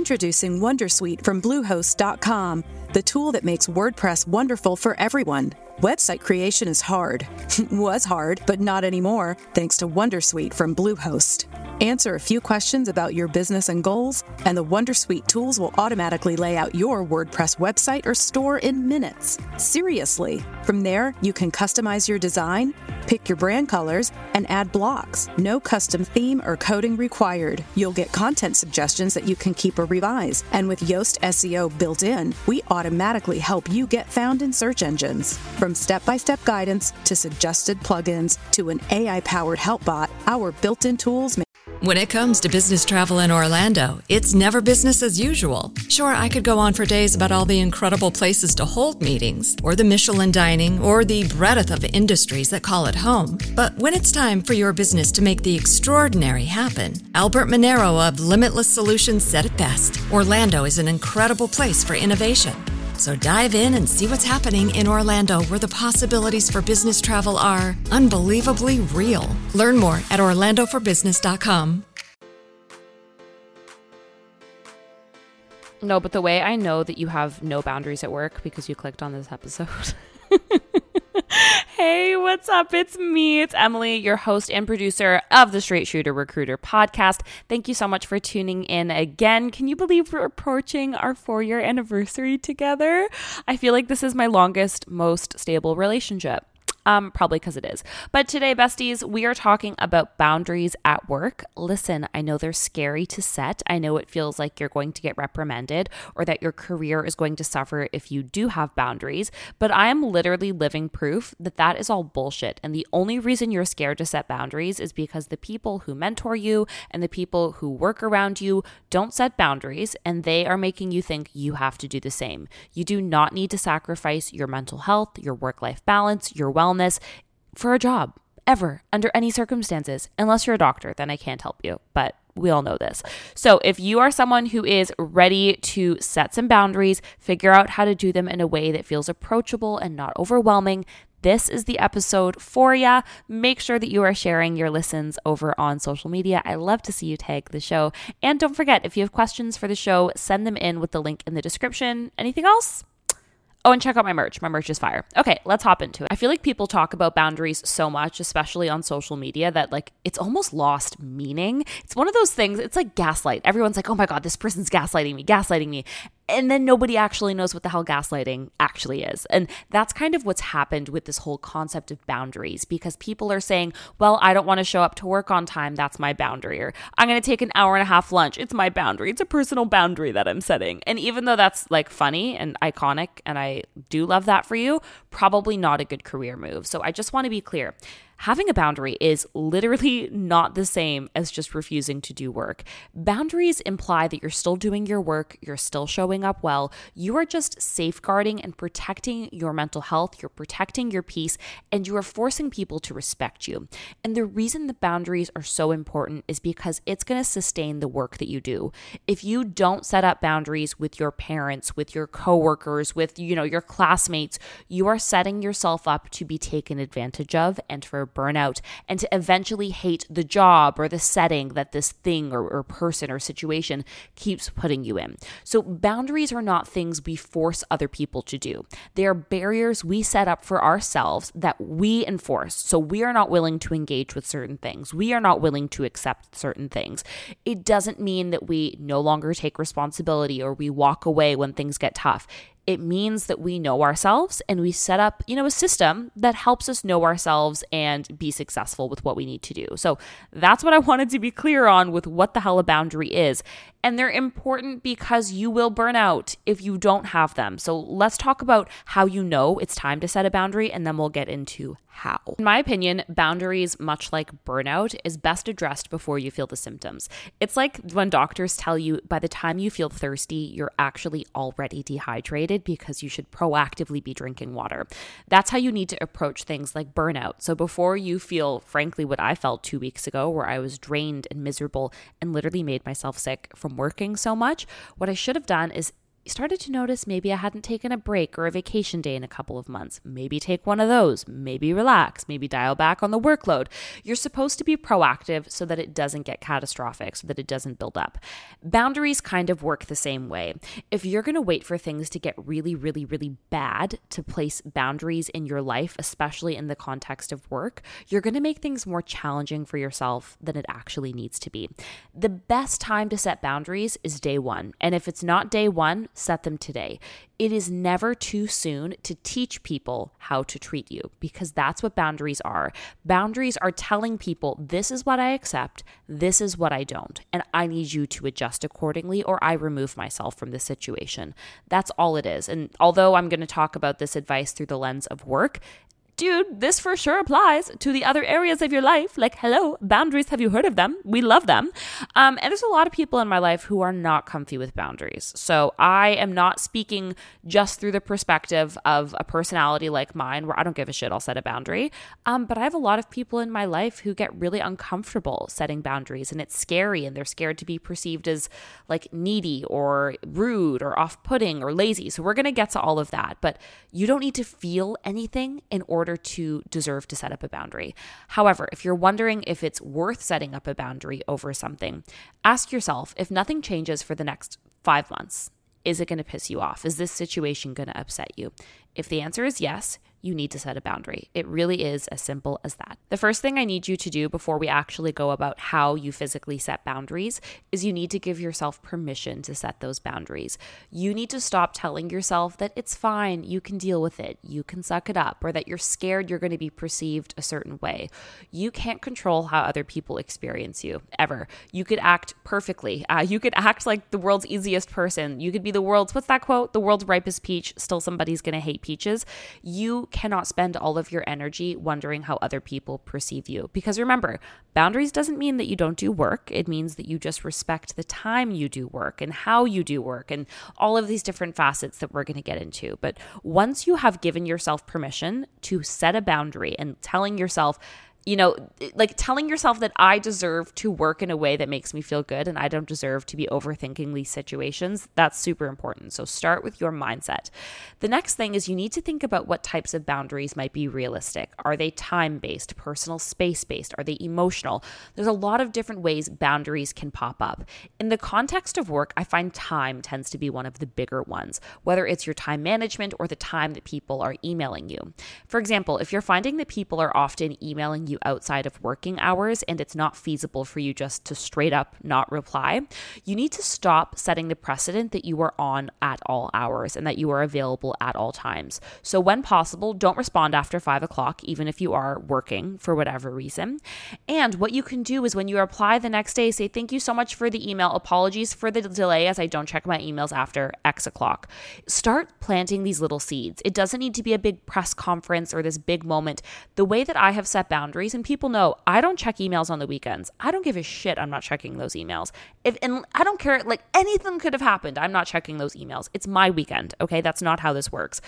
Introducing Wondersuite from Bluehost.com, the tool that makes WordPress wonderful for everyone. Website creation is hard. Was hard, but not anymore, thanks to Wondersuite from Bluehost. Answer a few questions about your business and goals, and the Wondersuite tools will automatically lay out your WordPress website or store in minutes. Seriously. From there, you can customize your design, pick your brand colors, and add blocks. No custom theme or coding required. You'll get content suggestions that you can keep or revise. And with Yoast SEO built in, we automatically help you get found in search engines. From step-by-step guidance to suggested plugins to an AI-powered help bot, our built-in tools make. When it comes to business travel in Orlando, it's never business as usual. Sure, I could go on for days about all the incredible places to hold meetings, or the Michelin dining, or the breadth of industries that call it home. But when it's time for your business to make the extraordinary happen, Albert Monero of Limitless Solutions said it best. Orlando is an incredible place for innovation. So dive in and see what's happening in Orlando, where the possibilities for business travel are unbelievably real. Learn more at orlandoforbusiness.com. No, but the way I know that you have no boundaries at work because you clicked on this episode. Hey, what's up? It's me. It's Emily, your host and producer of the Straight Shooter Recruiter podcast. Thank you so much for tuning in again. Can you believe we're approaching our 4-year anniversary together? I feel like this is my longest, most stable relationship. Probably because it is. But today, besties, we are talking about boundaries at work. Listen, I know they're scary to set. I know it feels like you're going to get reprimanded or that your career is going to suffer if you do have boundaries. But I am literally living proof that that is all bullshit. And the only reason you're scared to set boundaries is because the people who mentor you and the people who work around you don't set boundaries, and they are making you think you have to do the same. You do not need to sacrifice your mental health, your work-life balance, your wellness for a job, ever, under any circumstances. Unless you're a doctor, then I can't help you, but we all know this. So if you are someone who is ready to set some boundaries, figure out how to do them in a way that feels approachable and not overwhelming, this is the episode for ya. Make sure that you are sharing your listens over on social media. I love to see you tag the show. And don't forget, if you have questions for the show, send them in with the link in the description. Anything else? Oh, and check out my merch. My merch is fire. Okay, let's hop into it. I feel like people talk about boundaries so much, especially on social media, that like it's almost lost meaning. It's one of those things, it's like gaslight. Everyone's like, oh my God, this person's gaslighting me. And then nobody actually knows what the hell gaslighting actually is. And that's kind of what's happened with this whole concept of boundaries, because people are saying, well, I don't want to show up to work on time. That's my boundary. Or I'm going to take an hour and a half lunch. It's my boundary. It's a personal boundary that I'm setting. And even though that's like funny and iconic, and I do love that for you, probably not a good career move. So I just want to be clear. Having a boundary is literally not the same as just refusing to do work. Boundaries imply that you're still doing your work, you're still showing up well, you are just safeguarding and protecting your mental health, you're protecting your peace, and you are forcing people to respect you. And the reason the boundaries are so important is because it's going to sustain the work that you do. If you don't set up boundaries with your parents, with your coworkers, with, your classmates, you are setting yourself up to be taken advantage of and for burnout, and to eventually hate the job or the setting that this thing or person or situation keeps putting you in. So boundaries are not things we force other people to do. They are barriers we set up for ourselves that we enforce. So we are not willing to engage with certain things. We are not willing to accept certain things. It doesn't mean that we no longer take responsibility or we walk away when things get tough. It means that we know ourselves and we set up, a system that helps us know ourselves and be successful with what we need to do. So that's what I wanted to be clear on with what the hell a boundary is. And they're important because you will burn out if you don't have them. So let's talk about how you know it's time to set a boundary, and then we'll get into how. In my opinion, boundaries, much like burnout, is best addressed before you feel the symptoms. It's like when doctors tell you by the time you feel thirsty, you're actually already dehydrated because you should proactively be drinking water. That's how you need to approach things like burnout. So before you feel, frankly, what I felt 2 weeks ago, where I was drained and miserable and literally made myself sick from working so much, what I should have done is started to notice maybe I hadn't taken a break or a vacation day in a couple of months. Maybe take one of those, maybe relax, maybe dial back on the workload. You're supposed to be proactive so that it doesn't get catastrophic, so that it doesn't build up. Boundaries kind of work the same way. If you're going to wait for things to get really, really, really bad to place boundaries in your life, especially in the context of work, you're going to make things more challenging for yourself than it actually needs to be. The best time to set boundaries is day one. And if it's not day one, set them today. It is never too soon to teach people how to treat you, because that's what boundaries are. Boundaries are telling people, this is what I accept, this is what I don't, and I need you to adjust accordingly, or I remove myself from the situation. That's all it is. And although I'm going to talk about this advice through the lens of work, dude, this for sure applies to the other areas of your life. Like, hello, boundaries, have you heard of them? We love them. And there's a lot of people in my life who are not comfy with boundaries. So I am not speaking just through the perspective of a personality like mine, where I don't give a shit, I'll set a boundary. But I have a lot of people in my life who get really uncomfortable setting boundaries, and it's scary, and they're scared to be perceived as like needy or rude or off-putting or lazy. So we're going to get to all of that. But you don't need to feel anything in order to deserve to set up a boundary. However, if you're wondering if it's worth setting up a boundary over something, ask yourself, if nothing changes for the next 5 months, is it going to piss you off? Is this situation going to upset you? If the answer is yes, you need to set a boundary. It really is as simple as that. The first thing I need you to do before we actually go about how you physically set boundaries is you need to give yourself permission to set those boundaries. You need to stop telling yourself that it's fine, you can deal with it, you can suck it up, or that you're scared you're going to be perceived a certain way. You can't control how other people experience you, ever. You could act perfectly. You could act like the world's easiest person. You could be the world's, what's that quote? The world's ripest peach. Still somebody's going to hate peaches. You cannot spend all of your energy wondering how other people perceive you. Because remember, boundaries doesn't mean that you don't do work. It means that you just respect the time you do work and how you do work and all of these different facets that we're going to get into. But once you have given yourself permission to set a boundary and telling yourself, like telling yourself that I deserve to work in a way that makes me feel good and I don't deserve to be overthinking these situations, that's super important. So start with your mindset. The next thing is you need to think about what types of boundaries might be realistic. Are they time-based, personal space-based? Are they emotional? There's a lot of different ways boundaries can pop up. In the context of work, I find time tends to be one of the bigger ones, whether it's your time management or the time that people are emailing you. For example, if you're finding that people are often emailing you outside of working hours and it's not feasible for you just to straight up not reply, you need to stop setting the precedent that you are on at all hours and that you are available at all times. So when possible, don't respond after 5 o'clock, even if you are working for whatever reason. And what you can do is when you reply the next day, say, thank you so much for the email. Apologies for the delay as I don't check my emails after X o'clock. Start planting these little seeds. It doesn't need to be a big press conference or this big moment. The way that I have set boundaries, and people know I don't check emails on the weekends. I don't give a shit. I'm not checking those emails. And I don't care, like anything could have happened. I'm not checking those emails. It's my weekend. Okay. That's not how this works.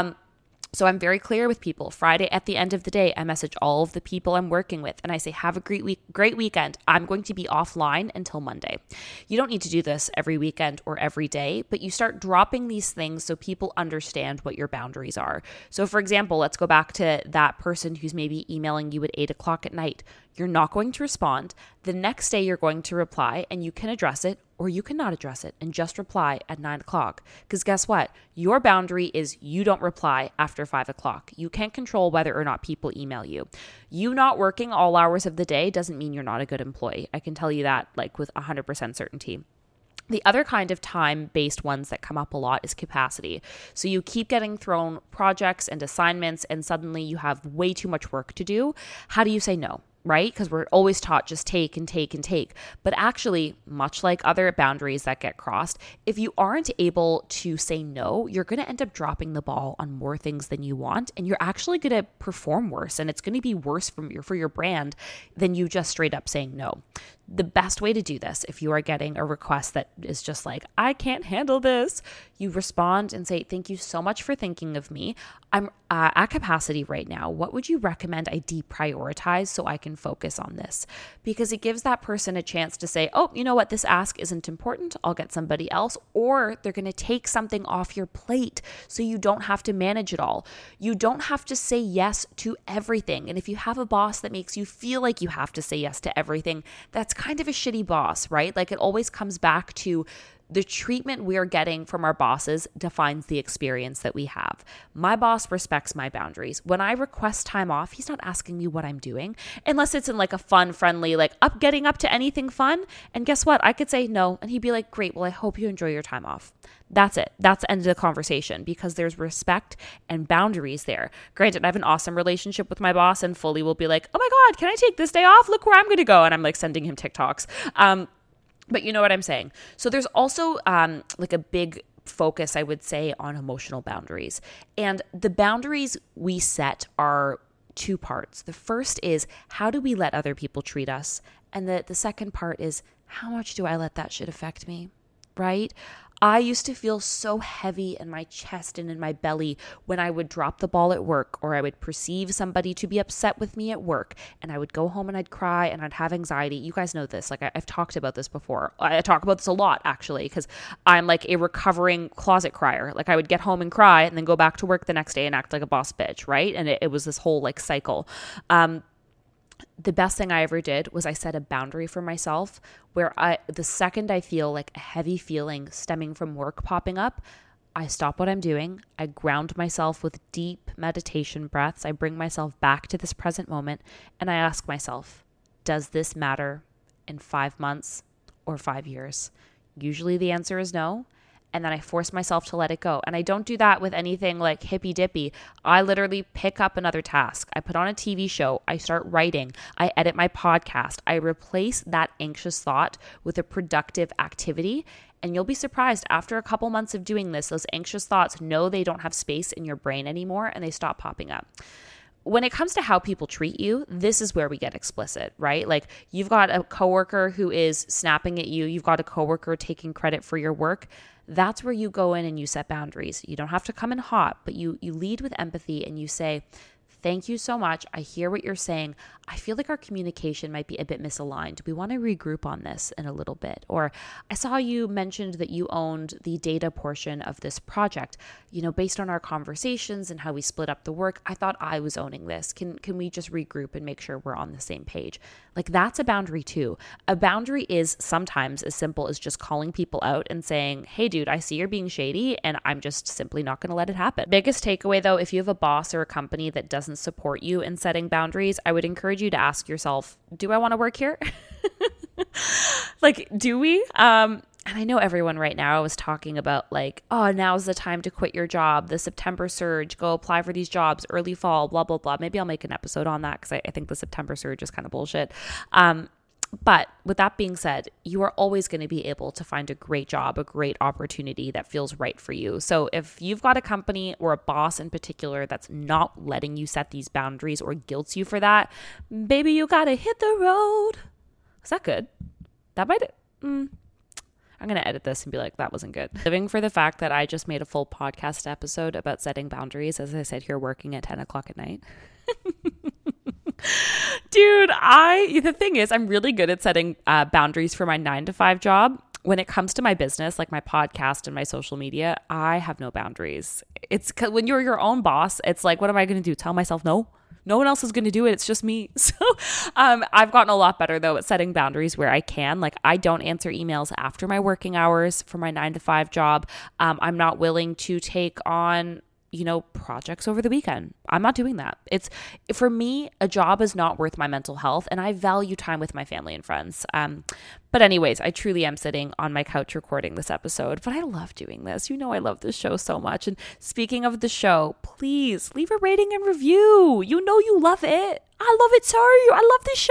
So I'm very clear with people. Friday at the end of the day, I message all of the people I'm working with and I say, have a great weekend. I'm going to be offline until Monday. You don't need to do this every weekend or every day, but you start dropping these things so people understand what your boundaries are. So for example, let's go back to that person who's maybe emailing you at 8 o'clock at night. You're not going to respond. The next day you're going to reply and you can address it or you cannot address it and just reply at 9 o'clock. Because guess what? Your boundary is you don't reply after 5 o'clock. You can't control whether or not people email you. You not working all hours of the day doesn't mean you're not a good employee. I can tell you that like with 100% certainty. The other kind of time-based ones that come up a lot is capacity. So you keep getting thrown projects and assignments and suddenly you have way too much work to do. How do you say no? Right? Because we're always taught just take and take and take. But actually, much like other boundaries that get crossed, if you aren't able to say no, you're going to end up dropping the ball on more things than you want. And you're actually going to perform worse. And it's going to be worse for your brand than you just straight up saying no. The best way to do this, if you are getting a request that is just like, I can't handle this, you respond and say, thank you so much for thinking of me. I'm at capacity right now. What would you recommend I deprioritize so I can focus on this? Because it gives that person a chance to say, oh, you know what, this ask isn't important. I'll get somebody else. Or they're going to take something off your plate so you don't have to manage it all. You don't have to say yes to everything. And if you have a boss that makes you feel like you have to say yes to everything, that's kind of a shitty boss, right? Like, it always comes back to the treatment we're getting from our bosses defines the experience that we have. My boss respects my boundaries. When I request time off, he's not asking me what I'm doing, unless it's in like a fun, friendly, like getting up to anything fun. And guess what? I could say no. And he'd be like, great, well, I hope you enjoy your time off. That's it. That's the end of the conversation, because there's respect and boundaries there. Granted, I have an awesome relationship with my boss, and fully will be like, oh my God, can I take this day off? Look where I'm going to go. And I'm like sending him TikToks. But you know what I'm saying? So there's also like a big focus, I would say, on emotional boundaries. And the boundaries we set are two parts. The first is, how do we let other people treat us? And the second part is, how much do I let that shit affect me? Right? I used to feel so heavy in my chest and in my belly when I would drop the ball at work, or I would perceive somebody to be upset with me at work, and I would go home and I'd cry and I'd have anxiety. You guys know this. Like, I've talked about this before. I talk about this a lot, actually, because I'm like a recovering closet crier. Like, I would get home and cry and then go back to work the next day and act like a boss bitch, right? And it was this whole like cycle. The best thing I ever did was I set a boundary for myself where the second I feel like a heavy feeling stemming from work popping up, I stop what I'm doing. I ground myself with deep meditation breaths. I bring myself back to this present moment, and I ask myself, does this matter in 5 months or 5 years? Usually the answer is no. And then I force myself to let it go. And I don't do that with anything like hippy dippy. I literally pick up another task. I put on a TV show. I start writing. I edit my podcast. I replace that anxious thought with a productive activity. And you'll be surprised, after a couple months of doing this, those anxious thoughts know they don't have space in your brain anymore, and they stop popping up. When it comes to how people treat you, this is where we get explicit, right? Like, you've got a coworker who is snapping at you. You've got a coworker taking credit for your work. That's where you go in and you set boundaries. You don't have to come in hot, but you lead with empathy and you say, thank you so much. I hear what you're saying. I feel like our communication might be a bit misaligned. We want to regroup on this in a little bit. Or, I saw you mentioned that you owned the data portion of this project. You know, based on our conversations and how we split up the work, I thought I was owning this. Can we just regroup and make sure we're on the same page? Like, that's a boundary too. A boundary is sometimes as simple as just calling people out and saying, hey dude, I see you're being shady and I'm just simply not going to let it happen. Biggest takeaway though, if you have a boss or a company that doesn't support you in setting boundaries, I would encourage you to ask yourself, do I want to work here? Like, do we? And I know everyone right now is talking about like, oh, now's the time to quit your job, the September surge, go apply for these jobs, early fall, blah, blah, blah. Maybe I'll make an episode on that because I think the September surge is kind of bullshit. But with that being said, you are always going to be able to find a great job, a great opportunity that feels right for you. So if you've got a company or a boss in particular that's not letting you set these boundaries or guilts you for that, baby, you got to hit the road. Is that good? That might... I'm going to edit this and be like, that wasn't good. Living for the fact that I just made a full podcast episode about setting boundaries, as I said here, working at 10 o'clock at night. Dude, the thing is, I'm really good at setting boundaries for my 9-to-5 job. When it comes to my business, like my podcast and my social media, I have no boundaries. It's when you're your own boss, it's like, what am I going to do? Tell myself no? No one else is going to do it. It's just me. So I've gotten a lot better, though, at setting boundaries where I can. Like, I don't answer emails after my working hours for my 9-to-5 job. I'm not willing to take on, projects over the weekend. I'm not doing that. For me, a job is not worth my mental health, and I value time with my family and friends. But anyways, I truly am sitting on my couch recording this episode, but I love doing this. I love this show so much. And speaking of the show, please leave a rating and review. You love it. I love it too. I love this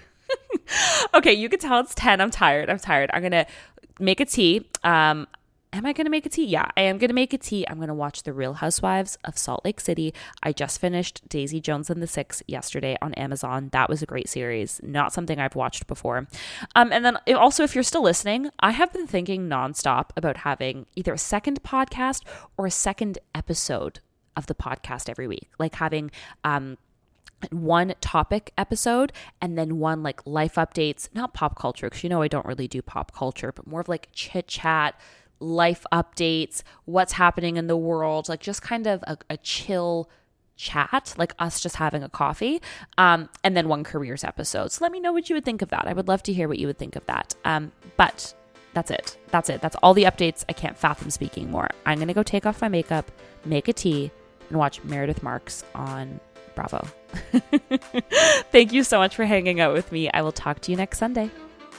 show. Okay, you can tell it's 10. I'm tired. I'm going to make a tea. Am I going to make a tea? Yeah, I am going to make a tea. I'm going to watch The Real Housewives of Salt Lake City. I just finished Daisy Jones and the Six yesterday on Amazon. That was a great series. Not something I've watched before. And then also, if you're still listening, I have been thinking nonstop about having either a second podcast or a second episode of the podcast every week. Like having one topic episode and then one like life updates, not pop culture, because I don't really do pop culture, but more of like chit chat, life updates, what's happening in the world, like just kind of a chill chat, like us just having a coffee, and then one careers episode. So let me know what you would think of that. I would love to hear what you would think of that. But that's it. That's all the updates. I can't fathom speaking more. I'm going to go take off my makeup, make a tea, and watch Meredith Marks on Bravo. Thank you so much for hanging out with me. I will talk to you next Sunday.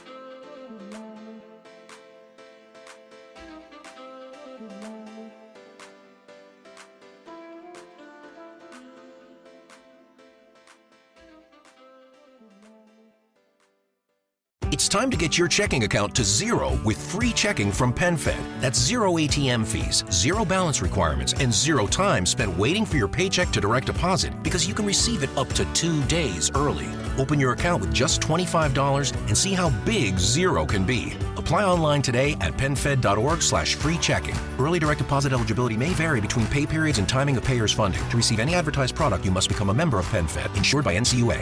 It's time to get your checking account to zero with free checking from PenFed. That's zero ATM fees, zero balance requirements, and zero time spent waiting for your paycheck to direct deposit because you can receive it up to 2 days early. Open your account with just $25 and see how big zero can be. Apply online today at PenFed.org/free checking. Early direct deposit eligibility may vary between pay periods and timing of payers' funding. To receive any advertised product, you must become a member of PenFed, insured by NCUA.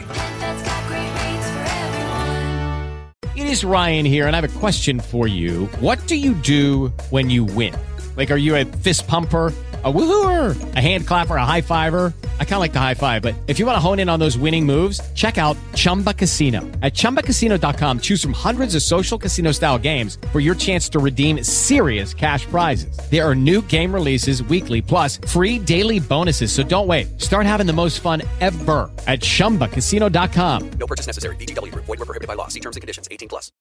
It is Ryan here, and I have a question for you. What do you do when you win? Like, are you a fist pumper, a woo-hooer, a hand clapper, a high fiver? I kind of like the high five, but if you want to hone in on those winning moves, check out Chumba Casino. At ChumbaCasino.com, choose from hundreds of social casino-style games for your chance to redeem serious cash prizes. There are new game releases weekly, plus free daily bonuses, so don't wait. Start having the most fun ever at ChumbaCasino.com. No purchase necessary. VGW Group. Void where prohibited by law. See terms and conditions. 18+.